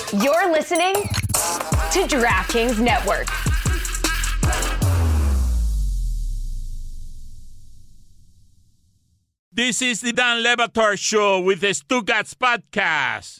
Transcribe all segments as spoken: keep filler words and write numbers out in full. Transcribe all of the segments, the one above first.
You're listening to DraftKings Network. This is the Dan Le Batard Show with the Stugats Podcast.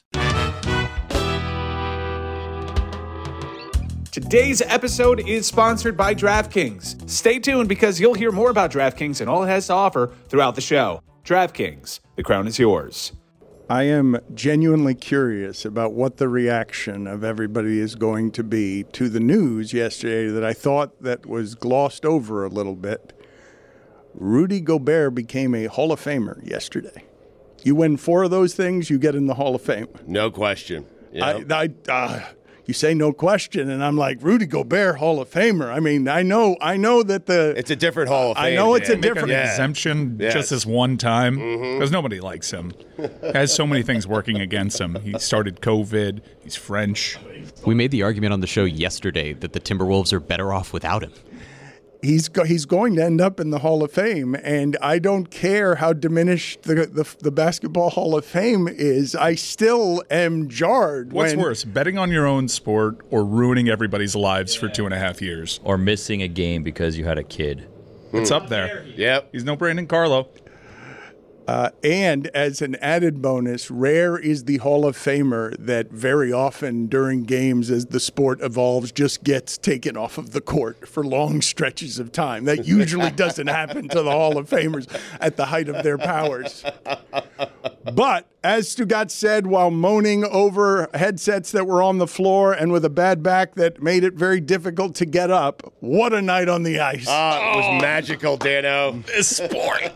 Today's episode is sponsored by DraftKings. Stay tuned because you'll hear more about DraftKings and all it has to offer throughout the show. DraftKings, the crown is yours. I am genuinely curious about what the reaction of everybody is going to be to the news yesterday that I thought that was glossed over a little bit. Rudy Gobert became a Hall of Famer yesterday. You win four of those things, you get in the Hall of Fame. No question. Yeah. I, I, uh, you say no question, and I'm like, Rudy Gobert, Hall of Famer. I mean, I know, I know that the it's a different Hall of Fame. I know it's Dan. a different Make an yeah. exemption Yes. just this one time because Mm-hmm. nobody likes him. Has so many things working against him. He started COVID. He's French. We made the argument on the show yesterday that the Timberwolves are better off without him. He's go, he's going to end up in the Hall of Fame, and I don't care how diminished the the, the Basketball Hall of Fame is. I still am jarred. What's when, worse, betting on your own sport or ruining everybody's lives for two and a half years? Or missing a game because you had a kid. It's up there. Yep. He's no Brandon Carlo. Uh, and as an added bonus, rare is the Hall of Famer that very often during games as the sport evolves just gets taken off of the court for long stretches of time. That usually doesn't happen to the Hall of Famers at the height of their powers. But as Stugat said while moaning over headsets that were on the floor and with a bad back that made it very difficult to get up, what a night on the ice. Oh, it was magical, Dano. This sport.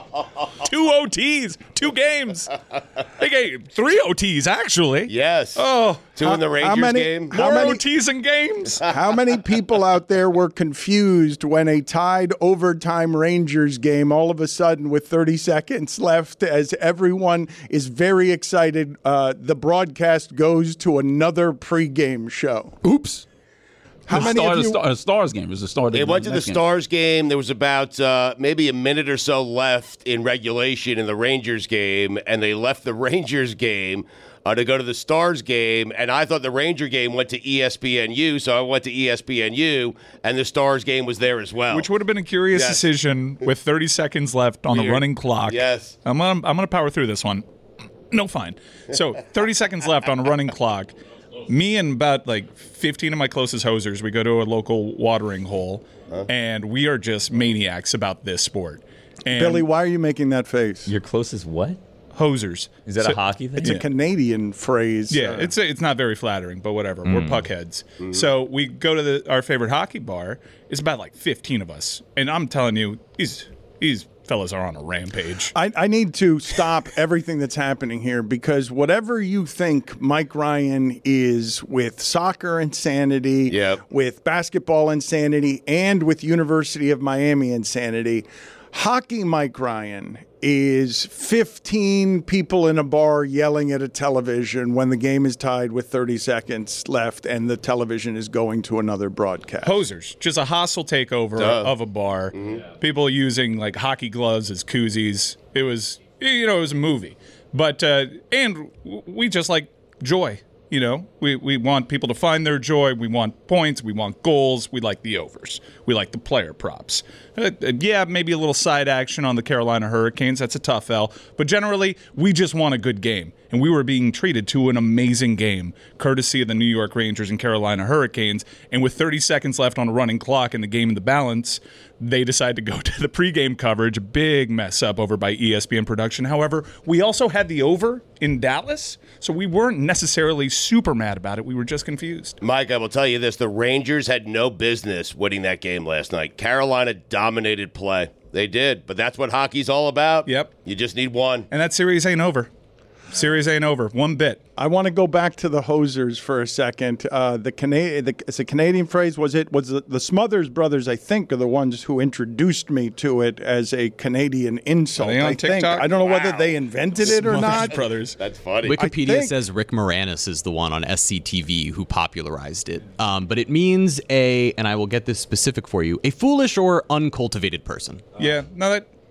Two O Ts, two games. They gave three O Ts, actually. Yes. Oh, Two in the how Rangers many- game. how more many- O Ts and games. How many people out there were confused when a tied overtime Rangers game all of a sudden with thirty seconds left as everyone is very excited, uh, the broadcast goes to another pregame show? Oops. How the many star, of you- the star, the Stars game? It was the Stars They game. went to the next game. Stars game. There was about uh, maybe a minute or so left in regulation in the Rangers game, and they left the Rangers game uh, to go to the Stars game. And I thought the Ranger game went to E S P N U, so I went to E S P N U, and the Stars game was there as well. Which would have been a curious Yes. decision with thirty seconds left on the Weird. running clock. Yes. I'm gonna I'm gonna power through this one. No, fine. So thirty seconds left on a running clock. Me and about like fifteen of my closest hosers, we go to a local watering hole, and we are just maniacs about this sport. And Billy, why are you making that face? Your closest what? hosers. Is that So- a hockey thing? It's a Canadian phrase. Yeah, uh, it's it's not very flattering, but whatever. We're puckheads. So we go to the our favorite hockey bar. It's about like fifteen of us, and I'm telling you, these these fellas are on a rampage. I, I need to stop everything that's happening here because whatever you think Mike Ryan is with soccer insanity, Yep. with basketball insanity, and with University of Miami insanity, hockey Mike Ryan is fifteen people in a bar yelling at a television when the game is tied with thirty seconds left and the television is going to another broadcast. Hosers, just a hostile takeover Duh. of a bar. People using like hockey gloves as koozies. It was, you know, it was a movie. But uh, and w- we just like joy. You know, we, we want people to find their joy. We want points. We want goals. We like the overs. We like the player props. Uh, uh, yeah, maybe a little side action on the Carolina Hurricanes. That's a tough L. But generally, we just want a good game. And we were being treated to an amazing game, courtesy of the New York Rangers and Carolina Hurricanes. And with thirty seconds left on a running clock and the game in the balance, they decide to go to the pregame coverage. A big mess up over by E S P N production. However, we also had the over in Dallas, so we weren't necessarily super mad about it. We were just confused. Mike, I will tell you this. The Rangers had no business winning that game last night. Carolina dominated play. They did, but that's what hockey's all about. Yep. You just need one. And that series ain't over. Series ain't over. One bit. I want to go back to the hosers for a second. Uh, the Canadian, the, it's a Canadian phrase. Was it? Was the, the Smothers Brothers? I think are the ones who introduced me to it as a Canadian insult. Are they on I think. TikTok? I don't know whether they invented it or Smothers not. Brothers. That's funny. Wikipedia think- says Rick Moranis is the one on S C T V who popularized it. Um, but it means a, and I will get this specific for you, a foolish or uncultivated person. Yeah. No, that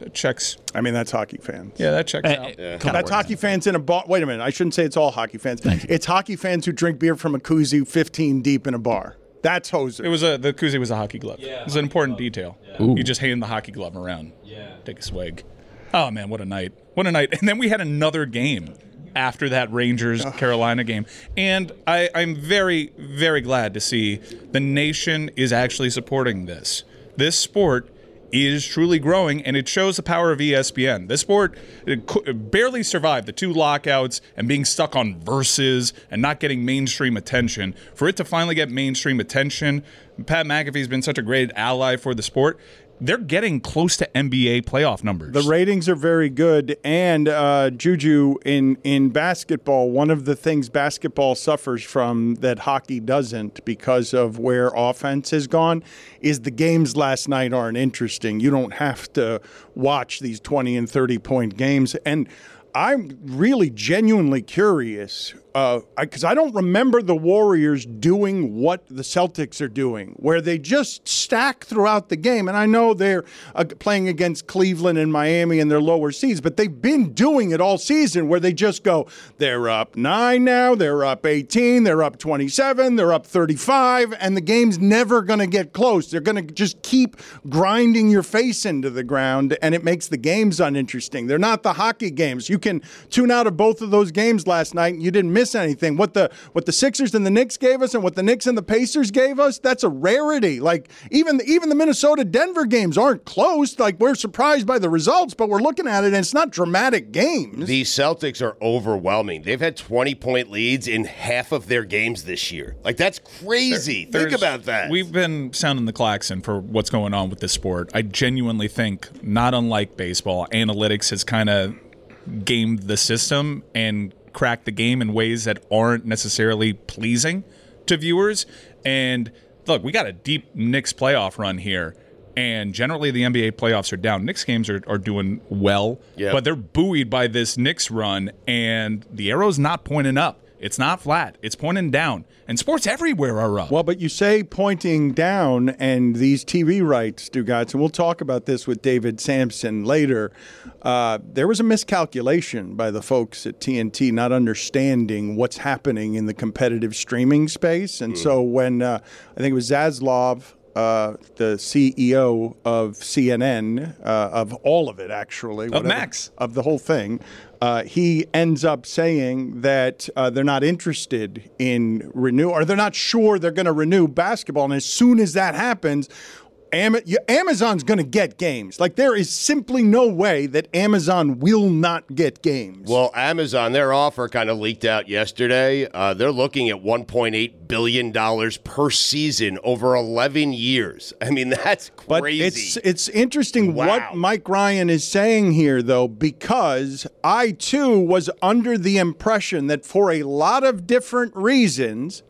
That checks. I mean, that's hockey fans. Yeah, that checks Uh, out. Yeah. That's hockey fans in a bar. Wait a minute. I shouldn't say it's all hockey fans. It's hockey fans who drink beer from a koozie fifteen deep in a bar. That's hoser. It was a the koozie was a hockey glove. Yeah, it was an important detail. Yeah. You just hand the hockey glove around. Yeah. Take a swig. Oh man, what a night! What a night! And then we had another game after that Rangers Carolina game, and I, I'm very very glad to see the nation is actually supporting this. This sport is truly growing, and it shows the power of E S P N. This sport it co- it barely survived the two lockouts and being stuck on Versus and not getting mainstream attention. For it to finally get mainstream attention, Pat McAfee's been such a great ally for the sport. They're getting close to N B A playoff numbers. The ratings are very good, and uh, Juju, in, in basketball, one of the things basketball suffers from that hockey doesn't because of where offense has gone is the games last night aren't interesting. You don't have to watch these twenty and thirty point games, and I'm really genuinely curious because uh, I, I don't remember the Warriors doing what the Celtics are doing, where they just stack throughout the game. And I know they're uh, playing against Cleveland and Miami in their lower seeds, but they've been doing it all season where they just go, they're up nine now, they're up eighteen, they're up twenty-seven, they're up thirty-five, and the game's never going to get close. They're going to just keep grinding your face into the ground, and it makes the games uninteresting. They're not the hockey games. You can tune out of both of those games last night, and you didn't miss anything. What the what the Sixers and the Knicks gave us and what the Knicks and the Pacers gave us, that's a rarity. Like, even, even the Minnesota-Denver games aren't close. Like, we're surprised by the results, but we're looking at it, and it's not dramatic games. The Celtics are overwhelming. They've had twenty-point leads in half of their games this year. Like, that's crazy. There, Think about that. We've been sounding the klaxon for what's going on with this sport. I genuinely think, not unlike baseball, analytics has kind of gamed the system and cracked the game in ways that aren't necessarily pleasing to viewers. And look, we got a deep Knicks playoff run here, and generally the N B A playoffs are down. Knicks games are, are doing well, yep. but they're buoyed by this Knicks run, and the arrow's not pointing up. It's not flat. It's pointing down. And sports everywhere are up. Well, but you say pointing down, and these T V rights, Stugotz, and we'll talk about this with David Sampson later. Uh, there was a miscalculation by the folks at T N T not understanding what's happening in the competitive streaming space. And mm. so when uh, I think it was Zaslav, Uh, the C E O of C N N, uh, of all of it, actually. Of whatever, Max. Of the whole thing. Uh, he ends up saying that uh, they're not interested in renew, or they're not sure they're going to renew basketball. And as soon as that happens, Am- Amazon's going to get games. Like, there is simply no way that Amazon will not get games. Well, Amazon, their offer kind of leaked out yesterday. Uh, they're looking at one point eight billion dollars per season over eleven years. I mean, that's crazy. But it's, it's interesting Wow. what Mike Ryan is saying here, though, because I, too, was under the impression that for a lot of different reasons,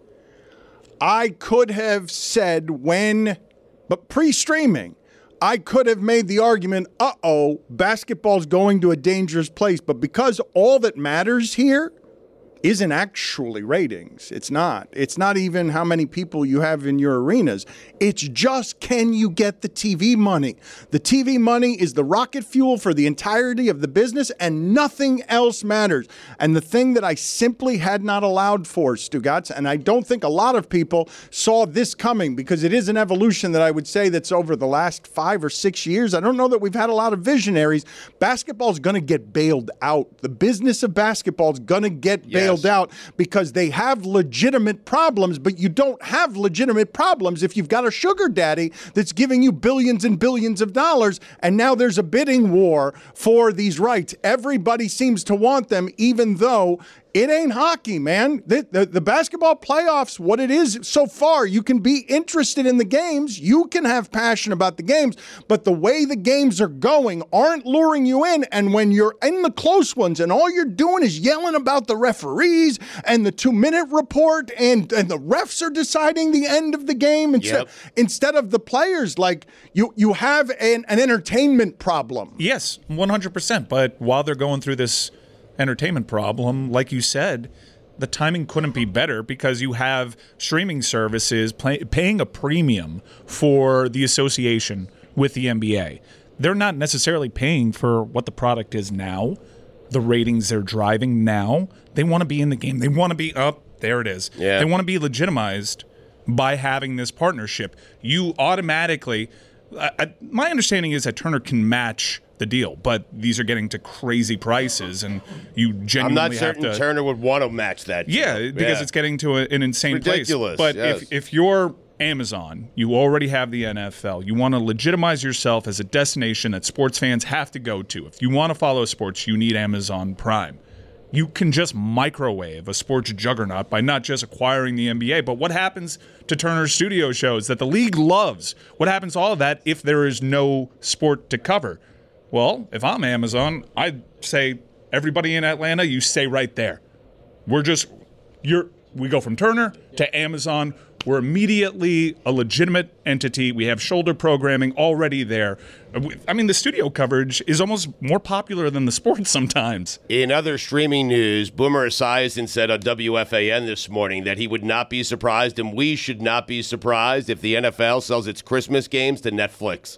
I could have said when... But pre-streaming, I could have made the argument, uh-oh, basketball's going to a dangerous place. But because all that matters here isn't actually ratings. It's not. It's not even how many people you have in your arenas. It's just, can you get the T V money? The T V money is the rocket fuel for the entirety of the business, and nothing else matters. And the thing that I simply had not allowed for, Stugotz, and I don't think a lot of people saw this coming, because it is an evolution that I would say that's over the last five or six years. I don't know that we've had a lot of visionaries. Basketball's going to get bailed out. The business of basketball is going to get bailed Yes. out because they have legitimate problems, but you don't have legitimate problems if you've got a sugar daddy that's giving you billions and billions of dollars, and now there's a bidding war for these rights. Everybody seems to want them, even though it ain't hockey, man. The, the, the basketball playoffs, what it is so far, you can be interested in the games. You can have passion about the games, but the way the games are going aren't luring you in. And when you're in the close ones and all you're doing is yelling about the referees and the two-minute report and, and the refs are deciding the end of the game instead, Yep. instead of the players, like you, you have an, an entertainment problem. Yes, one hundred percent. But while they're going through this entertainment problem, like you said, the timing couldn't be better, because you have streaming services pay, paying a premium for the association with the N B A. they're not necessarily paying for what the product is now, the ratings they're driving now. They want to be in the game. They want to be up. There it is. Yeah. They want to be legitimized by having this partnership. You automatically, uh, I, my understanding is that Turner can match the deal, but these are getting to crazy prices, and you genuinely I'm not certain have to, Turner would want to match that deal. Yeah, because yeah. it's getting to a, an insane Ridiculous, place. But yes. if, if you're Amazon, you already have the N F L. You want to legitimize yourself as a destination that sports fans have to go to. If you want to follow sports, you need Amazon Prime. You can just microwave a sports juggernaut by not just acquiring the N B A, but what happens to Turner Studio shows that the league loves? What happens to all of that if there is no sport to cover? Well, if I'm Amazon, I'd say everybody in Atlanta, you stay right there. We're just, you're, we go from Turner to Amazon. We're immediately a legitimate entity. We have shoulder programming already there. I mean, the studio coverage is almost more popular than the sports sometimes. In other streaming news, Boomer Esiason said on W F A N this morning that he would not be surprised, and we should not be surprised, if the N F L sells its Christmas games to Netflix.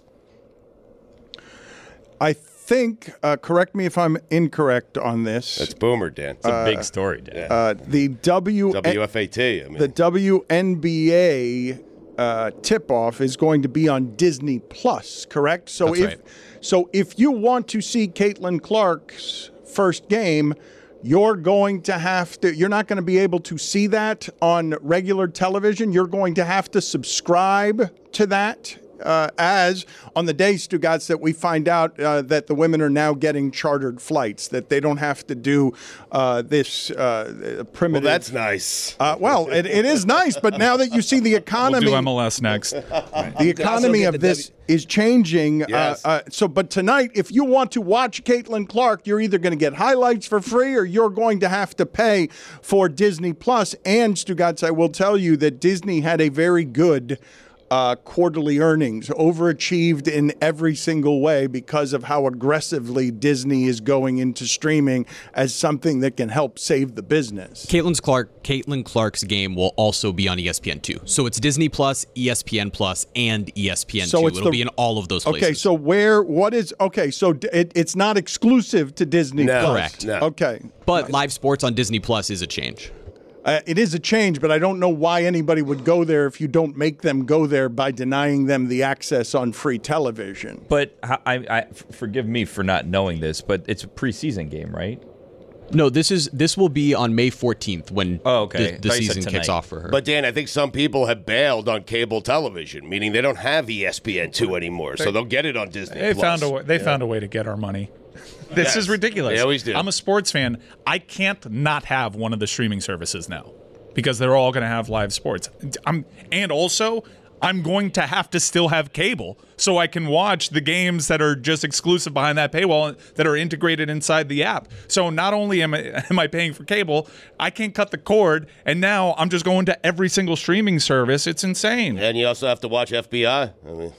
I think, uh, correct me if I'm incorrect on this. That's Boomer, Dan. It's a big story, Dan. Uh, the W W F A T, I mean. the W N B A uh, tip-off is going to be on Disney Plus, correct? So That's if right. so, if you want to see Caitlin Clark's first game, you're going to have to. You're not going to be able to see that on regular television. You're going to have to subscribe to that. Uh, as on the day, Stugotz, that we find out uh, that the women are now getting chartered flights, that they don't have to do uh, this uh, primitive. Well, that's nice. Uh, well, it, it is nice, but now that you see the economy, We'll do M L S next. the economy Also of get the this is changing. Yes. Uh, uh, so, but tonight, if you want to watch Caitlin Clark, you're either going to get highlights for free, or you're going to have to pay for Disney Plus. And Stugotz, I will tell you that Disney had a very good Uh, quarterly earnings, overachieved in every single way because of how aggressively Disney is going into streaming as something that can help save the business. Caitlin Clark, Caitlin Clark's game will also be on E S P N two. So it's Disney Plus, E S P N Plus, and E S P N two. So it's It'll the- be in all of those places. Okay, so where, what is, okay, so d- it, it's not exclusive to Disney No, Plus. Correct. No. Okay. But live sports on Disney Plus is a change. Uh, it is a change, but I don't know why anybody would go there if you don't make them go there by denying them the access on free television. But I, I, I- f- forgive me for not knowing this, but it's a preseason game, right? No, this is this will be on May fourteenth when Oh, okay. the, the Thought you said season kicks tonight. off for her. But, Dan, I think some people have bailed on cable television, meaning they don't have E S P N two anymore, so they'll get it on Disney They Plus. found a way, they found a way to get our money. This Yes. is ridiculous. They always do. I'm a sports fan. I can't not have one of the streaming services now because they're all going to have live sports. I'm, and also, I'm going to have to still have cable so I can watch the games that are just exclusive behind that paywall that are integrated inside the app. So not only am I, am I paying for cable, I can't cut the cord, and now I'm just going to every single streaming service. It's insane. And you also have to watch F B I. I mean,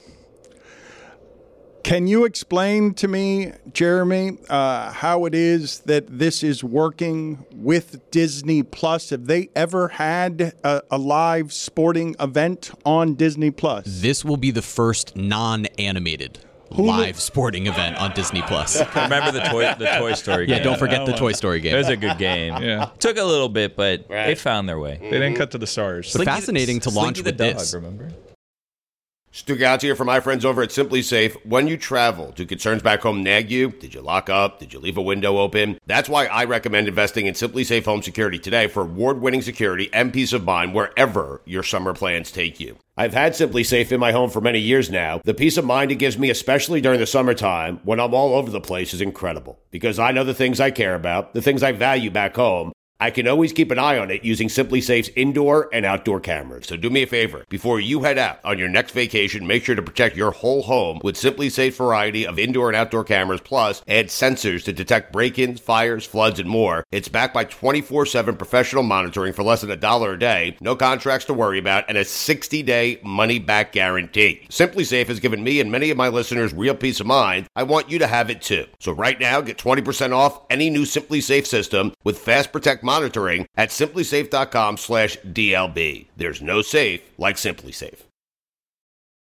Can you explain to me, Jeremy, uh, how it is that this is working with Disney Plus? Have they ever had a, a live sporting event on Disney Plus? this will be the first non-animated live sporting event on Disney Plus. Remember the toy, the Toy Story game? Yeah, don't forget the Toy Story game. It was a good game. Yeah. Took a little bit, but Right. they found their way. They didn't cut to the stars. But fascinating to launch Slinky the with dog, this. remember? Stugotz here from my friends over at Simply Safe. When you travel, do concerns back home nag you? Did you lock up? Did you leave a window open? That's why I recommend investing in Simply Safe Home Security today for award-winning security and peace of mind wherever your summer plans take you. I've had Simply Safe in my home for many years now. The peace of mind it gives me, especially during the summertime when I'm all over the place, is incredible. Because I know the things I care about, the things I value back home. I can always keep an eye on it using Simply Safe's indoor and outdoor cameras. So do me a favor. Before you head out on your next vacation, make sure to protect your whole home with Simply Safe's variety of indoor and outdoor cameras, plus add sensors to detect break-ins, fires, floods, and more. It's backed by twenty-four seven professional monitoring for less than a dollar a day, no contracts to worry about, and a sixty-day money-back guarantee. Simply Safe has given me and many of my listeners real peace of mind. I want you to have it too. So right now, get twenty percent off any new Simply Safe system with Fast Protect monitoring at simplysafe.com slash DLB. There's no safe like Simply Safe.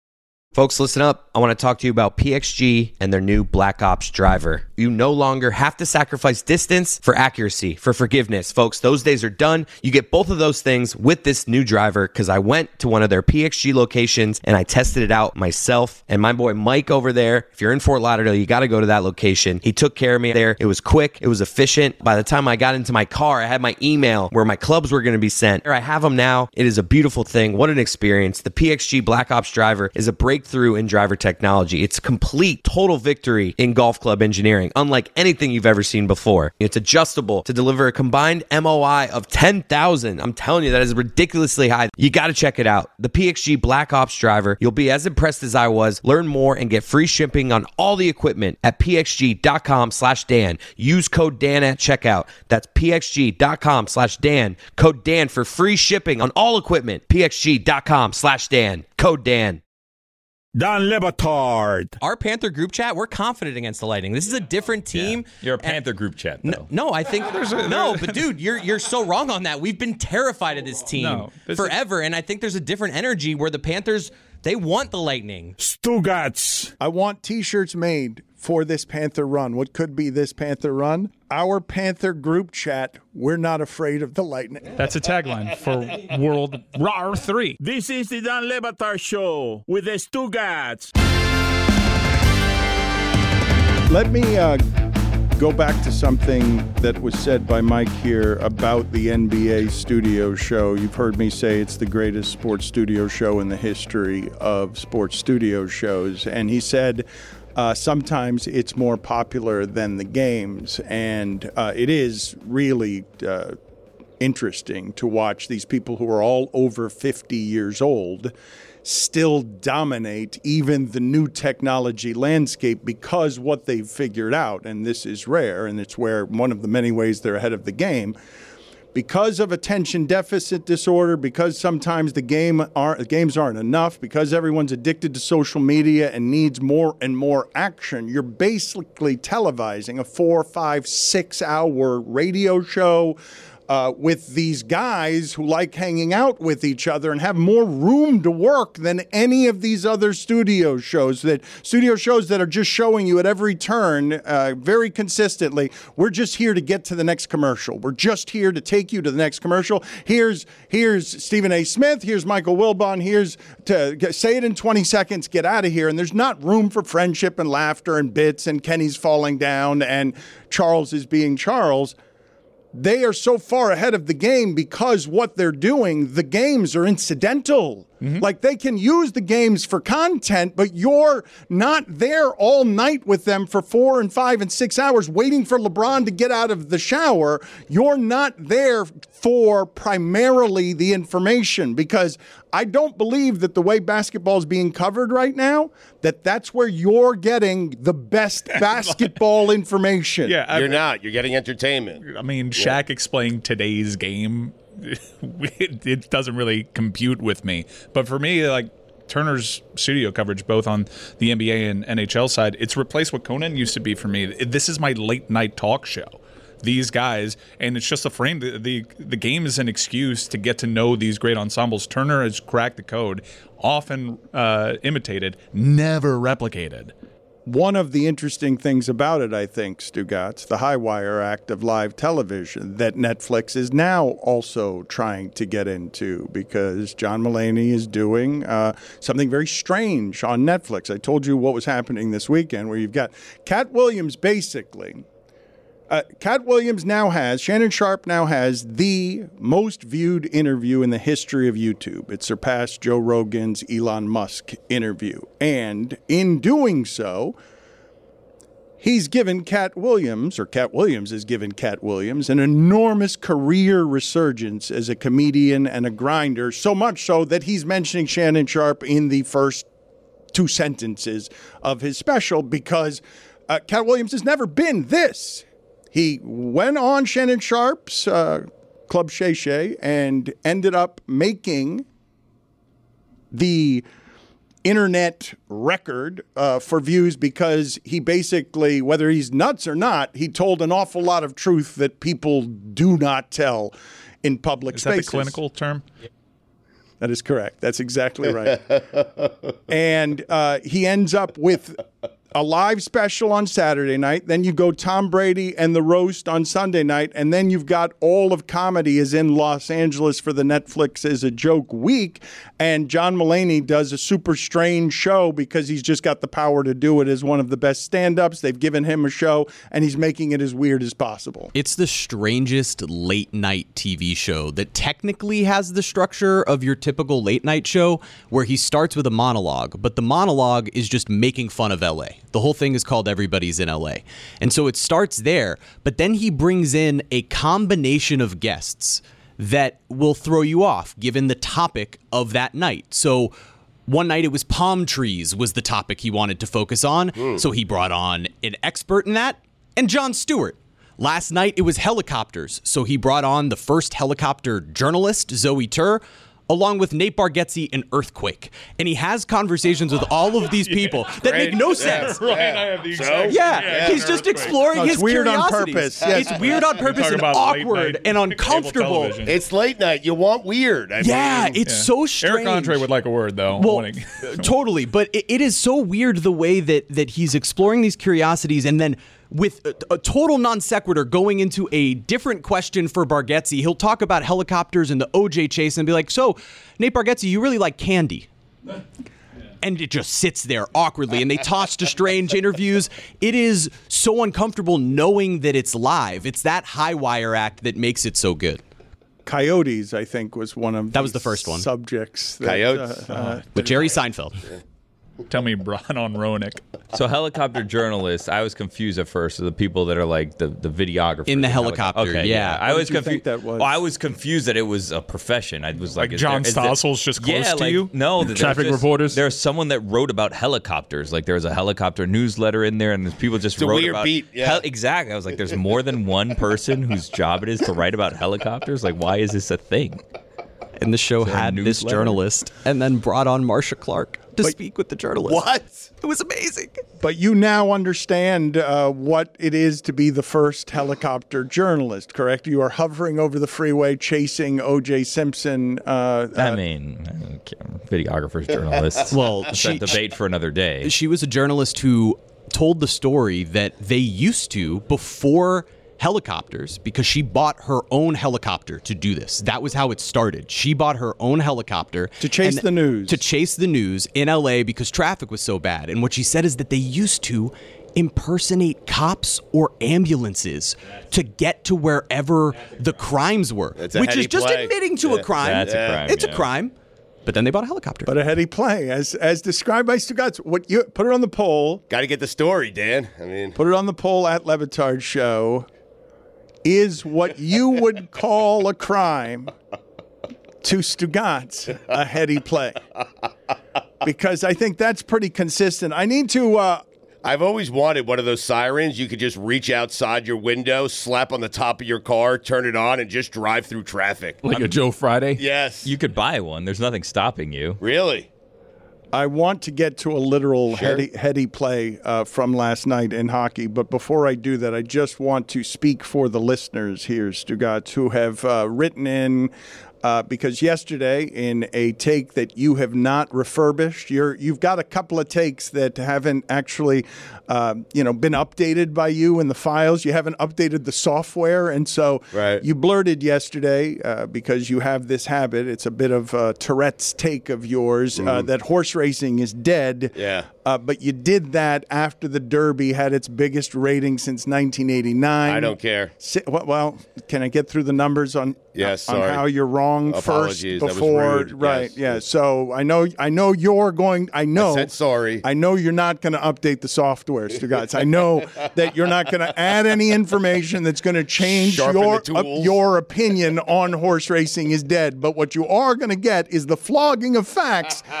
Folks, listen up. I want to talk to you about P X G and their new Black Ops driver. You no longer have to sacrifice distance for accuracy, for forgiveness. Folks, those days are done. You get both of those things with this new driver because I went to one of their P X G locations and I tested it out myself. And my boy Mike over there, if you're in Fort Lauderdale, you got to go to that location. He took care of me there. It was quick. It was efficient. By the time I got into my car, I had my email where my clubs were going to be sent. I have them now. It is a beautiful thing. What an experience. The P X G Black Ops driver is a breakthrough in driver technology. It's complete, total victory in golf club engineering, unlike anything you've ever seen before. It's adjustable to deliver a combined M O I of ten thousand. I'm telling you, that is ridiculously high. You got to check it out. The P X G Black Ops driver. You'll be as impressed as I was. Learn more and get free shipping on all the equipment at pxg.com slash Dan. Use code Dan at checkout. That's pxg.com slash Dan. Code Dan for free shipping on all equipment. pxg.com slash Dan. Code Dan. Dan Le Batard. Our Panther group chat, we're confident against the Lightning. This is a different team. Yeah. You're a Panther group chat, though. No, no I think no, but dude, you're you're so wrong on that. We've been terrified of this team No, this forever, and I think there's a different energy where the Panthers, they want the Lightning. Stugats. I want T-shirts made for this Panther run. What could be this Panther run? Our Panther group chat, we're not afraid of the Lightning. That's a tagline for World War three. This is the Dan Le Batard Show with the Stugats. Let me uh, go back to something that was said by Mike here about the N B A studio show. You've heard me say it's the greatest sports studio show in the history of sports studio shows. And he said uh, sometimes it's more popular than the games. And uh, it is really uh, interesting to watch these people who are all over fifty years old still dominate even the new technology landscape because what they've figured out, and this is rare, and it's where one of the many ways they're ahead of the game, because of attention deficit disorder, because sometimes the game aren't, games aren't enough, because everyone's addicted to social media and needs more and more action, you're basically televising a four, five, six-hour radio show Uh, with these guys who like hanging out with each other and have more room to work than any of these other studio shows, that studio shows that are just showing you at every turn uh, very consistently, we're just here to get to the next commercial. We're just here to take you to the next commercial. Here's here's Stephen A. Smith. Here's Michael Wilbon. Here's to get, say it in twenty seconds, get out of here. And there's not room for friendship and laughter and bits and Kenny's falling down and Charles is being Charles. They are so far ahead of the game because what they're doing, the games are incidental. Mm-hmm. Like they can use the games for content, but you're not there all night with them for four and five and six hours waiting for LeBron to get out of the shower. You're not there for primarily the information because I don't believe that the way basketball is being covered right now, that that's where you're getting the best basketball information. Yeah, I, You're not. You're getting entertainment. I mean, Shaq yeah. explained today's game. It, it doesn't really compute with me. But for me, like Turner's studio coverage, both on the N B A and N H L side, it's replaced what Conan used to be for me. This is my late night talk show. These guys, and it's just a frame. The, the the game is an excuse to get to know these great ensembles. Turner has cracked the code, often uh, imitated, never replicated. One of the interesting things about it, I think, Stugats, the high wire act of live television that Netflix is now also trying to get into because John Mulaney is doing uh, something very strange on Netflix. I told you what was happening this weekend where you've got Cat Williams basically. Uh, Cat Williams now has, Shannon Sharpe now has the most viewed interview in the history of YouTube. It surpassed Joe Rogan's Elon Musk interview. And in doing so, he's given Cat Williams, or Cat Williams has given Cat Williams, an enormous career resurgence as a comedian and a grinder, so much so that he's mentioning Shannon Sharpe in the first two sentences of his special because uh, Cat Williams has never been this. He went on Shannon Sharpe's uh, Club Shay Shay and ended up making the internet record uh, for views because he basically, whether he's nuts or not, he told an awful lot of truth that people do not tell in public Is spaces. Is that the clinical term? That is correct. That's exactly right. And uh, he ends up with a live special on Saturday night. Then you go Tom Brady and the roast on Sunday night. And then you've got all of comedy is in Los Angeles for the Netflix Is a Joke week. And John Mulaney does a super strange show because he's just got the power to do it as one of the best stand-ups. They've given him a show, and he's making it as weird as possible. It's the strangest late-night T V show that technically has the structure of your typical late-night show where he starts with a monologue, but the monologue is just making fun of L A. The whole thing is called Everybody's in L A. And so it starts there, but then he brings in a combination of guests that will throw you off given the topic of that night. So one night it was palm trees was the topic he wanted to focus on. Mm. So he brought on an expert in that and Jon Stewart. Last night it was helicopters. So he brought on the first helicopter journalist, Zoe Tur, along with Nate Bargatze and Earthquake. And he has conversations with all of these people yeah, that great. make no sense. Yeah, right, yeah. I have the exact so, yeah, yeah, he's just exploring no, his it's weird curiosities. on purpose. Yes. It's weird on purpose and awkward and uncomfortable. It's late night. You want weird. I yeah, mean, it's yeah. so strange. Eric Andre would like a word, though. Well, totally. But it, it is so weird the way that, that he's exploring these curiosities and then with a, a total non sequitur going into a different question for Bargatze. He'll talk about helicopters and the O J chase and be like, so, Nate Bargatze, you really like candy? And it just sits there awkwardly, and they toss to strange interviews. It is so uncomfortable knowing that it's live. It's that high wire act that makes it so good. Coyotes, I think, was one of that was the first one. Subjects. That, Coyotes. Uh, uh, With Jerry Seinfeld. Yeah. Tell me, Bron on Roenick. So helicopter journalists, I was confused at first. So the people that are like the, the videographers in the helicopter. Okay, yeah. yeah. I was confused. That was? Well, I was confused that it was a profession. I was like, like John there, Stossel's just close yeah, to like, you. No, traffic just, reporters. There's someone that wrote about helicopters. Like there was a helicopter newsletter in there, and there's people just it's wrote a weird about beat. Yeah. Hel- exactly. I was like, there's more than one person whose job it is to write about helicopters. Like, why is this a thing? And the show had this journalist and then brought on Marcia Clark to but, speak with the journalist. What? It was amazing. But you now understand uh, what it is to be the first helicopter journalist, correct? You are hovering over the freeway chasing O J Simpson. Uh, I uh, mean, videographers, journalists. Well, That's she, a debate for another day. She was a journalist who told the story that they used to before helicopters because she bought her own helicopter to do this. That was how it started. She bought her own helicopter to chase the news. To chase the news in L A because traffic was so bad. And what she said is that they used to impersonate cops or ambulances to get to wherever the crimes were, That's a which heady is just play. admitting to Yeah. a crime. That's a crime. It's yeah. a crime. But then they bought a helicopter. But a heady play, as as described by Stugatz. What you put it on the poll? Got to get the story, Dan. I mean, put it on the poll at Le Batard Show. Is what you would call a crime to Stugatz a heady play? Because I think that's pretty consistent. I need to. Uh, I've always wanted one of those sirens. You could just reach outside your window, slap on the top of your car, turn it on, and just drive through traffic. Like I'm, a Joe Friday? Yes. You could buy one. There's nothing stopping you. Really? I want to get to a literal sure. heady, heady play uh, from last night in hockey, but before I do that, I just want to speak for the listeners here, Stugatz, who have uh, written in uh, because yesterday in a take that you have not refurbished, you're, you've got a couple of takes that haven't actually uh, you know, been updated by you in the files. You haven't updated the software, and so right. you blurted yesterday uh, because you have this habit. It's a bit of uh, Tourette's take of yours mm. uh, that horse racing is dead. Yeah. Uh, but you did that after the Derby had its biggest rating since nineteen eighty-nine. I don't care. Si- well, can I get through the numbers on, yes, on sorry. how you're wrong Apologies. first before? That was rude. Right, yes. yeah. So I know I know you're going I know I said sorry. I know you're not going to update the software, Stugatz. I know that you're not going to add any information that's going to change Sharpen your the uh, tools. your opinion on horse racing is dead. But what you are going to get is the flogging of facts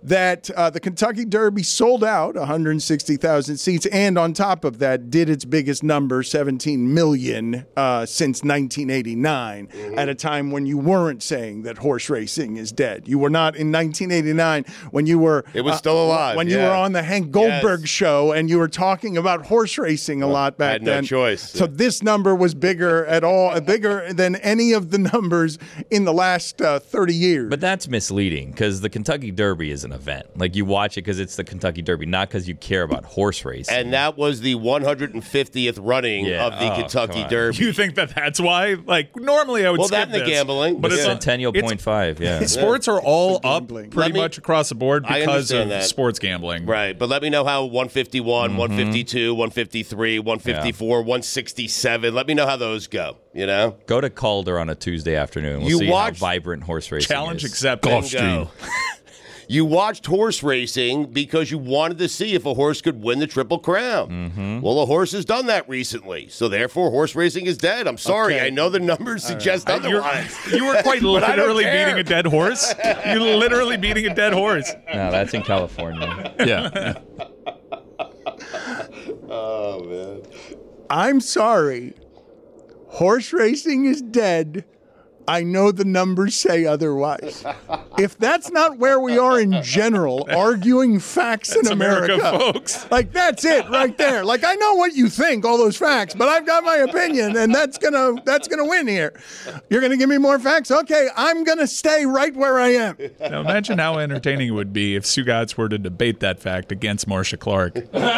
that uh, the Kentucky Derby sold out one hundred sixty thousand seats, and on top of that, did its biggest number, seventeen million, uh, since nineteen eighty-nine, mm-hmm. at a time when you weren't saying that horse racing is dead. You were not in nineteen eighty-nine when you were it was still alive. Uh, when yeah. you were on the Hank Goldberg yes. show, and you were talking about horse racing a well, lot back I had then. No choice. So this number was bigger at all, bigger than any of the numbers in the last uh, thirty years. But that's misleading because the Kentucky Derby is an event. Like you watch it because it's the Kentucky Derby, not because you care about horse racing. And that was the one hundred fiftieth running yeah. of the oh, Kentucky Derby. You think that that's why? Like normally I would well, skip that and the this, gambling, but the it's Centennial Point Five. Yeah, sports are all up pretty me, much across the board because of that. sports gambling. Right, but let me know how one fifty-one, mm-hmm. one fifty-two, one fifty-three, one fifty-four, yeah. one sixty-seven. Let me know how those go. You know, go to Calder on a Tuesday afternoon. We'll you see watch, how vibrant horse racing challenge is. accepted. Gulfstream. You watched horse racing because you wanted to see if a horse could win the Triple Crown. Mm-hmm. Well, a horse has done that recently, so therefore horse racing is dead. I'm sorry. Okay. I know the numbers suggest right. otherwise. You were quite literally care. beating a dead horse. You're literally beating a dead horse. No, that's in California. Yeah. Oh, man. I'm sorry. Horse racing is dead. I know the numbers say otherwise. If that's not where we are in general, arguing facts that's in America, America, folks. Like that's it right there. Like I know what you think, all those facts, but I've got my opinion, and that's gonna that's gonna win here. You're gonna give me more facts? Okay, I'm gonna stay right where I am. Now imagine how entertaining it would be if Sugats were to debate that fact against Marcia Clark.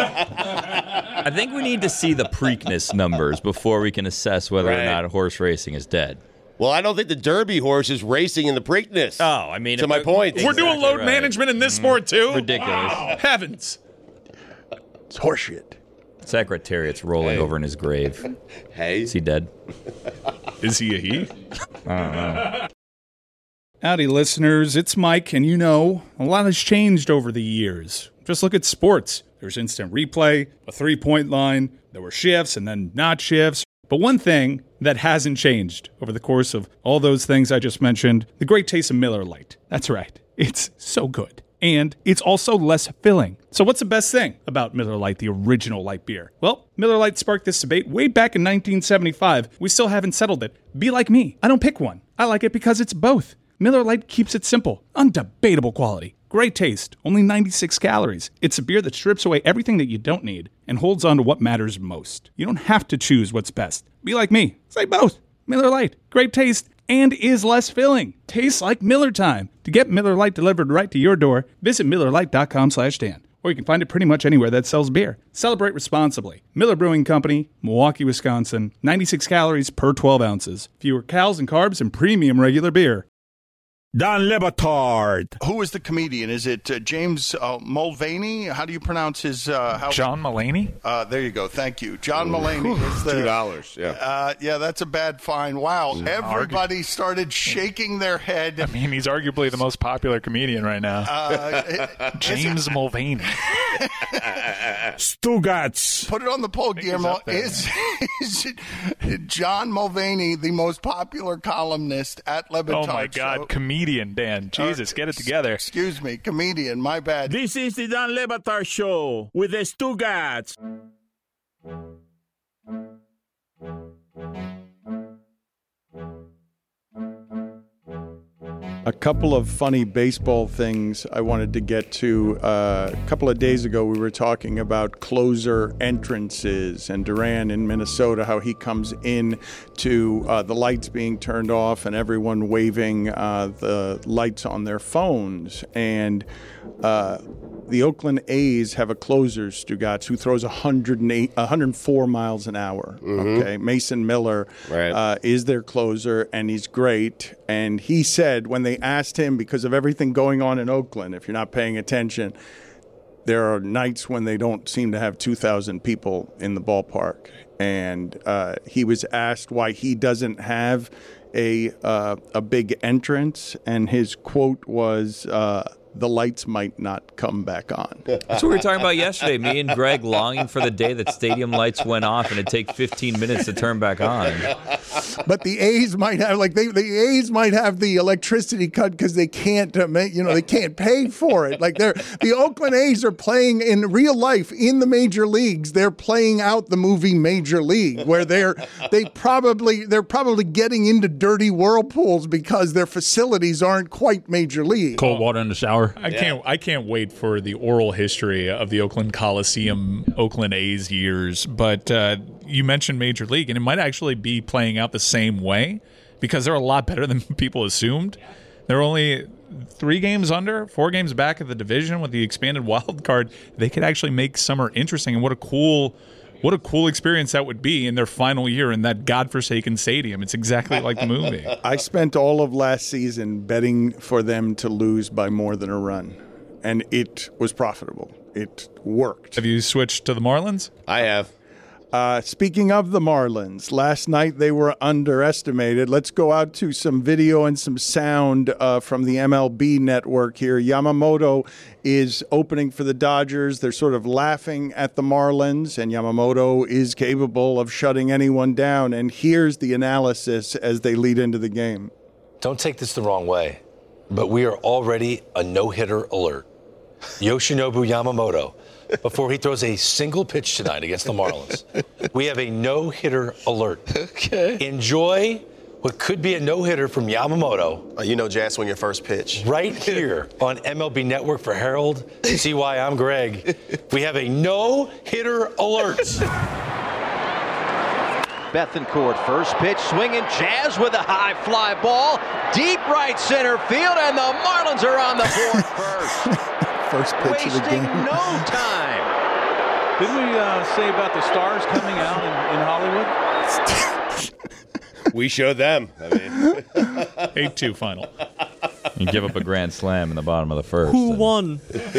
I think we need to see the Preakness numbers before we can assess whether right. or not horse racing is dead. Well, I don't think the Derby horse is racing in the Preakness. Oh, I mean, to my point. We're doing load right. management in this sport too. Ridiculous. Oh, heavens. It's horseshit. Secretariat's rolling hey. over in his grave. Hey. Is he dead? Is he a he? I don't know. Howdy, listeners. It's Mike, and you know, a lot has changed over the years. Just look at sports. There's instant replay, a three-point line, there were shifts and then not shifts. But one thing that hasn't changed over the course of all those things I just mentioned, the great taste of Miller Lite. That's right. It's so good. And it's also less filling. So what's the best thing about Miller Lite, the original light beer? Well, Miller Lite sparked this debate way back in nineteen seventy-five. We still haven't settled it. Be like me. I don't pick one. I like it because it's both. Miller Lite keeps it simple. Undebatable quality. Great taste, only ninety-six calories. It's a beer that strips away everything that you don't need and holds on to what matters most. You don't have to choose what's best. Be like me. Say both. Miller Lite, great taste and is less filling. Tastes like Miller time. To get Miller Lite delivered right to your door, visit Miller Lite dot com slash Dan. Or you can find it pretty much anywhere that sells beer. Celebrate responsibly. Miller Brewing Company, Milwaukee, Wisconsin. ninety-six calories per twelve ounces. Fewer calories and carbs and premium regular beer. Dan Le Batard. Who is the comedian? Is it uh, James uh, Mulvaney? How do you pronounce his? Uh, how- John Mulaney. Uh, there you go. Thank you, John Mulaney. Is the, Two dollars. Yeah. Uh, yeah, that's a bad fine. Wow, everybody started shaking their head. I mean, he's arguably the most popular comedian right now. Uh, James Mulvaney. Stugats. Put it on the poll, Guillermo. Is, is John Mulvaney the most popular columnist at Le Batard? Oh my God, Show? Comedian Dan. Jesus, uh, get it together. Excuse me, comedian. My bad. This is the Dan Le Batard Show with the Stugats. A couple of funny baseball things I wanted to get to. Uh, a couple of days ago, we were talking about closer entrances and Duran in Minnesota, how he comes in to uh, the lights being turned off and everyone waving uh, the lights on their phones. And uh, the Oakland A's have a closer, Stugats, who throws one hundred eight, one hundred four miles an hour. Mm-hmm. Okay, Mason Miller right. uh, is their closer, and he's great. And he said when they asked him, because of everything going on in Oakland, if you're not paying attention, there are nights when they don't seem to have two thousand people in the ballpark. And uh, he was asked why he doesn't have a uh, a big entrance, and his quote was, uh, the lights might not come back on. That's what we were talking about yesterday. Me and Greg longing for the day that stadium lights went off and it'd take fifteen minutes to turn back on. But the A's might have like they the A's might have the electricity cut because they can't uh, make, you know they can't pay for it. Like they're the Oakland A's are playing in real life in the major leagues. They're playing out the movie Major League, where they're they probably they're probably getting into dirty whirlpools because their facilities aren't quite major league. Cold water in the shower. I can't. I can't wait for the oral history of the Oakland Coliseum, Oakland A's years. But uh, you mentioned Major League, and it might actually be playing out the same way because they're a lot better than people assumed. They're only three games under, four games back of the division with the expanded wild card. They could actually make summer interesting, and what a cool. What a cool experience that would be in their final year in that godforsaken stadium. It's exactly like the movie. I spent all of last season betting for them to lose by more than a run, and it was profitable. It worked. Have you switched to the Marlins? I have. Uh, speaking of the Marlins, last night they were underestimated. Let's go out to some video and some sound uh, from the M L B network here. Yamamoto is opening for the Dodgers. They're sort of laughing at the Marlins, and Yamamoto is capable of shutting anyone down. And here's the analysis as they lead into the game. Don't take this the wrong way, but we are already a no-hitter alert. Yoshinobu Yamamoto, before he throws a single pitch tonight against the Marlins, we have a no-hitter alert. Okay. Enjoy what could be a no-hitter from Yamamoto. Uh, you know jazz swing your first pitch. Right here on M L B Network for Harold. See why I'm Greg. We have a no-hitter alert. Bethancourt, first pitch, swinging, Jazz with a high fly ball, deep right center field, and the Marlins are on the board first. First pitch Wasting of the game. no time. Didn't we uh, say about the stars coming out in, in Hollywood? We showed them. I mean, eight two final. You give up a grand slam in the bottom of the first. Who and- won?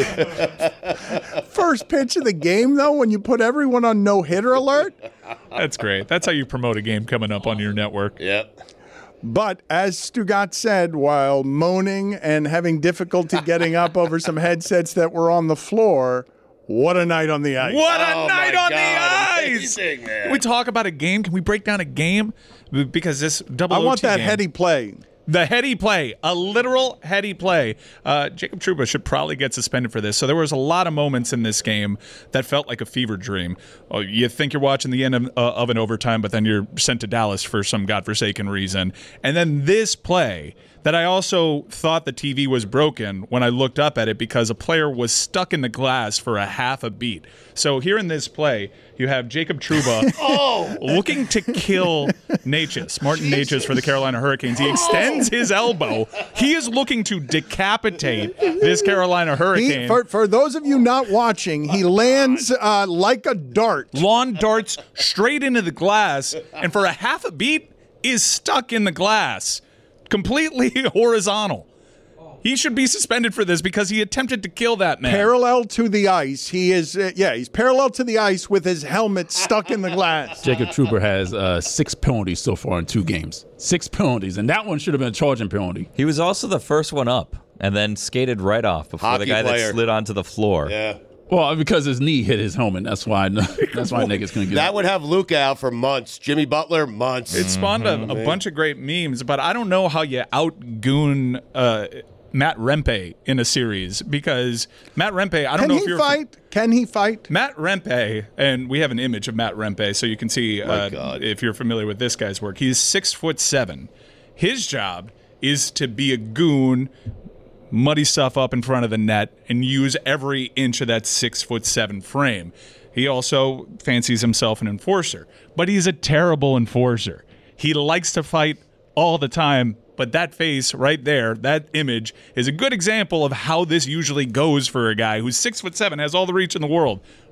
First pitch of the game, though, when you put everyone on no-hitter alert. That's great. That's how you promote a game coming up on your network. Yep. But as Stugat said, while moaning and having difficulty getting up over some headsets that were on the floor, what a night on the ice. What a Oh, night my on God. the ice! Amazing, man. Can we talk about a game? Can we break down a game? Because this double I want O T that game- heady play. The heady play, a literal heady play. Uh, Jacob Trouba should probably get suspended for this. So there was a lot of moments in this game that felt like a fever dream. Oh, you think you're watching the end of, uh, of an overtime, but then you're sent to Dallas for some godforsaken reason. And then this play that I also thought the T V was broken when I looked up at it because a player was stuck in the glass for a half a beat. So here in this play, you have Jacob Trouba Oh. looking to kill Natchez, Martin Natchez for the Carolina Hurricanes. He extends his elbow. He is looking to decapitate this Carolina Hurricane. He, for, for those of you not watching, he lands uh, like a dart. Lawn darts straight into the glass, and for a half a beat is stuck in the glass, completely horizontal. He should be suspended for this because he attempted to kill that man. Parallel to the ice. He is, uh, yeah, he's parallel to the ice with his helmet stuck in the glass. Jacob Trouba has uh, six penalties so far in two games. Six penalties, and that one should have been a charging penalty. He was also the first one up and then skated right off before Hockey the guy player. that slid onto the floor. Yeah. Well, because his knee hit his helmet. That's why. That's why Nick is going to get That would have Luka out for months. Jimmy Butler, months. It spawned a, a bunch of great memes, but I don't know how you outgoon uh, Matt Rempe in a series because Matt Rempe, I don't Can know he if you're fight? Can he fight? Matt Rempe, and we have an image of Matt Rempe, so you can see uh, if you're familiar with this guy's work. He's six foot seven. His job is to be a goon, muddy stuff up in front of the net, and use every inch of that six foot seven frame. He also fancies himself an enforcer, but he's a terrible enforcer. He likes to fight all the time, but that face right there, that image, is a good example of how this usually goes for a guy who's six foot seven, has all the reach in the world.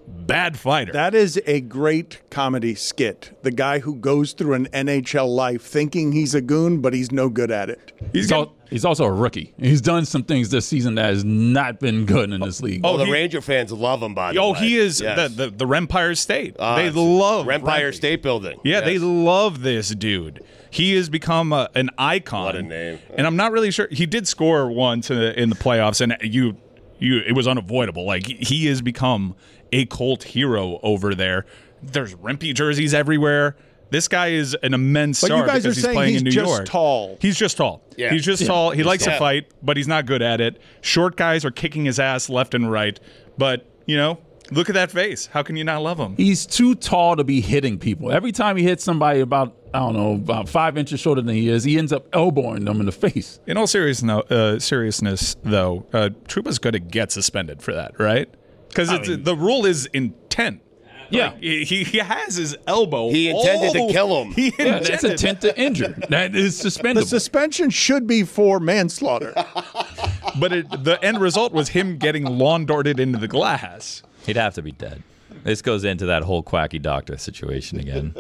bad fighter. That is a great comedy skit. The guy who goes through an N H L life thinking he's a goon, but he's no good at it. He's, al- he's also a rookie. He's done some things this season that has not been good in this league. Oh, the he- Ranger fans love him, by the Oh, way. he is Yes. the, the the Rempire State. Ah, they it's love Rempire Rempy. State Building. Yeah, Yes. they love this dude. He has become a, an icon. What a name. And I'm not really sure. He did score once in the, in the playoffs, and you, you, it was unavoidable. Like, he has become a cult hero over there. There's Rempy jerseys everywhere. This guy is an immense But star you guys because are he's saying playing he's in New just York. tall. He's just tall. Yeah. He's just Yeah. tall. He He's likes tall. to fight, but he's not good at it. Short guys are kicking his ass left and right. But, you know, look at that face. How can you not love him? He's too tall to be hitting people. Every time he hits somebody about, I don't know, about five inches shorter than he is, he ends up elbowing them in the face. In all serious no, uh, seriousness, though, uh, Trouba's going to get suspended for that, right? Because the rule is intent. Yeah. Like, he, he has his elbow. He intended to all- kill him. He Yeah, intended. that's intent to injure. That is The suspendable. suspension should be for manslaughter. But it, the end result was him getting lawn darted into the glass. He'd have to be dead. This goes into that whole quacky doctor situation again.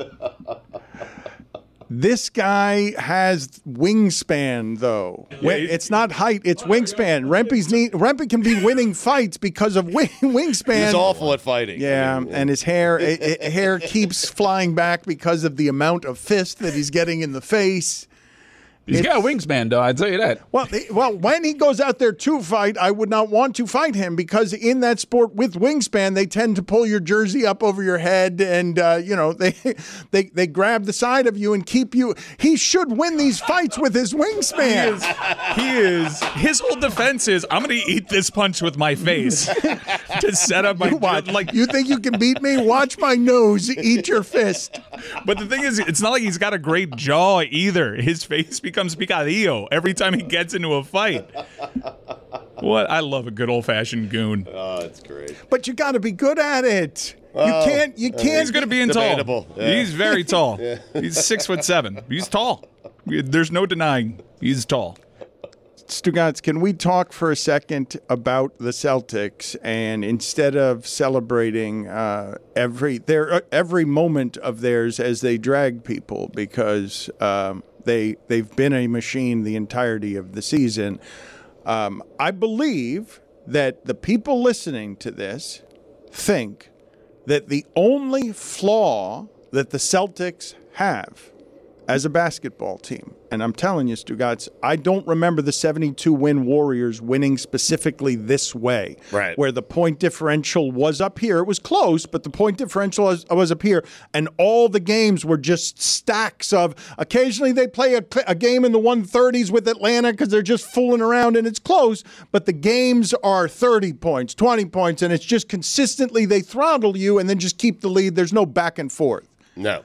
This guy has wingspan, though. Wi- It's not height; it's wingspan. Rempy's neat. Rempy can be winning fights because of wing, wingspan. He's awful at fighting. Yeah, and his hair eh, eh, hair keeps flying back because of the amount of fist that he's getting in the face. He's got a wingspan, though, I'd tell you that. Well, he- well, when he goes out there to fight, I would not want to fight him because in that sport with wingspan, they tend to pull your jersey up over your head, and uh, you know they they they grab the side of you and keep you. He should win these fights with his wingspan. He is. His whole defense is, I'm going to eat this punch with my face to set up my You watch. like. You think you can beat me? Watch my nose eat your fist. But the thing is, it's not like he's got a great jaw either. His face becomes picadillo every time he gets into a fight. What? I love a good old fashioned goon. Oh, that's great. But you got to be good at it. You Well, can't. You uh, can't. He's going to be in tall. Debatable, yeah. He's very tall. Yeah. He's six foot seven. He's tall. There's no denying he's tall. Stugotz, can we talk for a second about the Celtics? And instead of celebrating uh, every their every moment of theirs as they drag people, because um, they they've been a machine the entirety of the season, um, I believe that the people listening to this think that the only flaw that the Celtics have as a basketball team, and I'm telling you, Stugotz, I don't remember the seventy-two win Warriors winning specifically this way, Right. where the point differential was up here. It was close, but the point differential was, was up here, and all the games were just stacks of. Occasionally, they play a, a game in the one thirties with Atlanta because they're just fooling around and it's close, but the games are thirty points, twenty points, and it's just consistently they throttle you and then just keep the lead. There's no back and forth. No.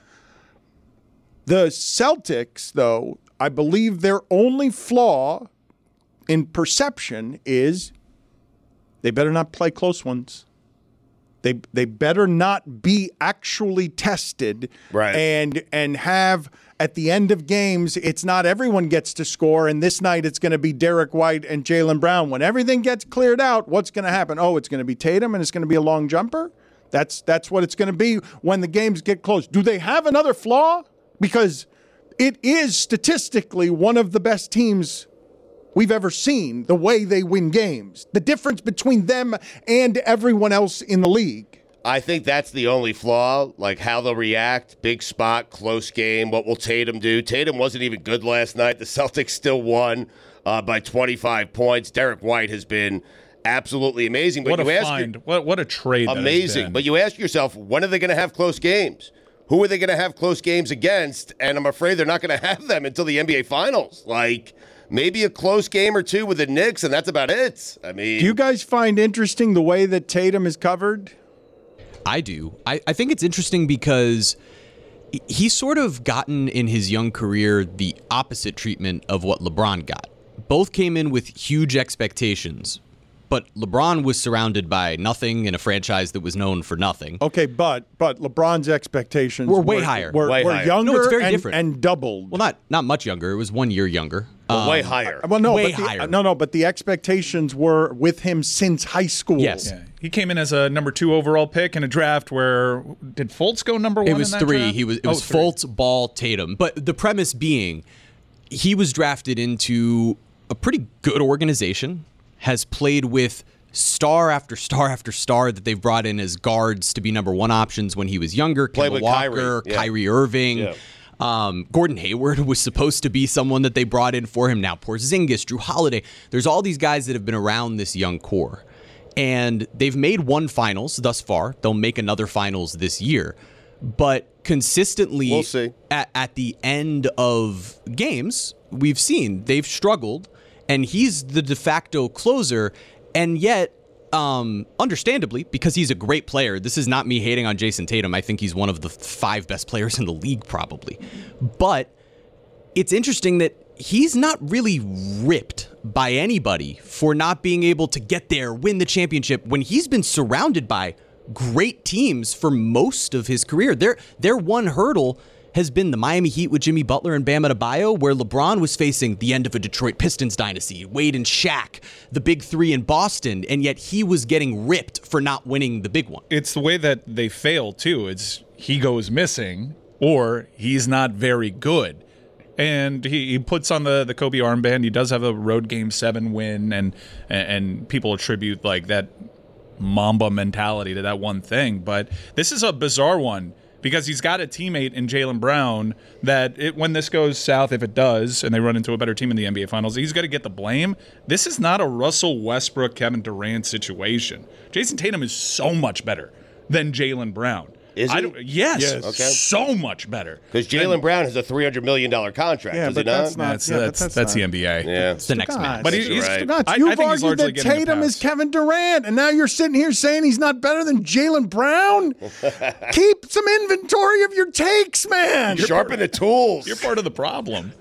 The Celtics, though, I believe their only flaw in perception is they better not play close ones. They they better not be actually tested, Right. and and have at the end of games, it's not everyone gets to score, and this night it's going to be Derek White and Jaylen Brown. When everything gets cleared out, what's going to happen? Oh, it's going to be Tatum, and it's going to be a long jumper. That's that's what it's going to be when the games get close. Do they have another flaw? Because it is statistically one of the best teams we've ever seen, the way they win games. The difference between them and everyone else in the league. I think that's the only flaw, like how they'll react. Big spot, close game. What will Tatum do? Tatum wasn't even good last night. The Celtics still won uh, by twenty-five points. Derek White has been absolutely amazing. But What you a ask find. your- What, what a trade that has amazing. been. But you ask yourself, when are they going to have close games? Who are they going to have close games against? And I'm afraid they're not going to have them until the N B A Finals. Like, maybe a close game or two with the Knicks, and that's about it. I mean, Do you guys find interesting the way that Tatum is covered? I do. I, I think it's interesting because he's sort of gotten in his young career the opposite treatment of what LeBron got. Both came in with huge expectations, but LeBron was surrounded by nothing in a franchise that was known for nothing. Okay, but but LeBron's expectations Were way higher. Were, Way were higher. younger No, it's very and, different. and doubled. Well, not not much younger. It was one year younger. Well, Um, way higher. Well, no, way but the, higher. no, no, but the expectations were with him since high school. Yes. Yeah. He came in as a number two overall pick in a draft where did Fultz go number one? It was in that three. draft? He was. It Oh, was three. Fultz, Ball, Tatum. But the premise being, he was drafted into a pretty good organization. Has played with star after star after star that they've brought in as guards to be number one options when he was younger. Played Kemba with Walker, Kyrie, yeah. Kyrie Irving. Yeah. Um, Gordon Hayward was supposed to be someone that they brought in for him. Now Porzingis, Drew Holiday. There's all these guys that have been around this young core. And they've made one finals thus far. They'll make another finals this year. But consistently We'll see. At, at the end of games, we've seen they've struggled. And he's the de facto closer. And yet, um, understandably, because he's a great player, this is not me hating on Jason Tatum. I think he's one of the five best players in the league, probably. But it's interesting that he's not really ripped by anybody for not being able to get there, win the championship, when he's been surrounded by great teams for most of his career. Their, their one hurdle has been the Miami Heat with Jimmy Butler and Bam Adebayo, where LeBron was facing the end of a Detroit Pistons dynasty, Wade and Shaq, the big three in Boston, and yet he was getting ripped for not winning the big one. It's the way that they fail, too. It's he goes missing or he's not very good. And he, he puts on the, the Kobe armband. He does have a road game seven win, and and people attribute like that Mamba mentality to that one thing. But this is a bizarre one because he's got a teammate in Jaylen Brown that it, when this goes south, if it does, and they run into a better team in the N B A Finals, he's got to get the blame. This is not a Russell Westbrook, Kevin Durant situation. Jason Tatum is so much better than Jaylen Brown. Is he? I don't, yes, Yes. Okay. so much better. Because Jaylen Brown has a three hundred million dollars contract, Yeah, does but he not? that's not- That's, yeah, but that's, that's that's the not- N B A. Yeah. It's the next man. But he- You're he's, right. Nuts. I- I You've think he's argued largely that getting a Tatum is pass. Kevin Durant, and now you're sitting here saying he's not better than Jaylen Brown? Keep some inventory of your takes, man. Sharpen the tools. You're part of the problem.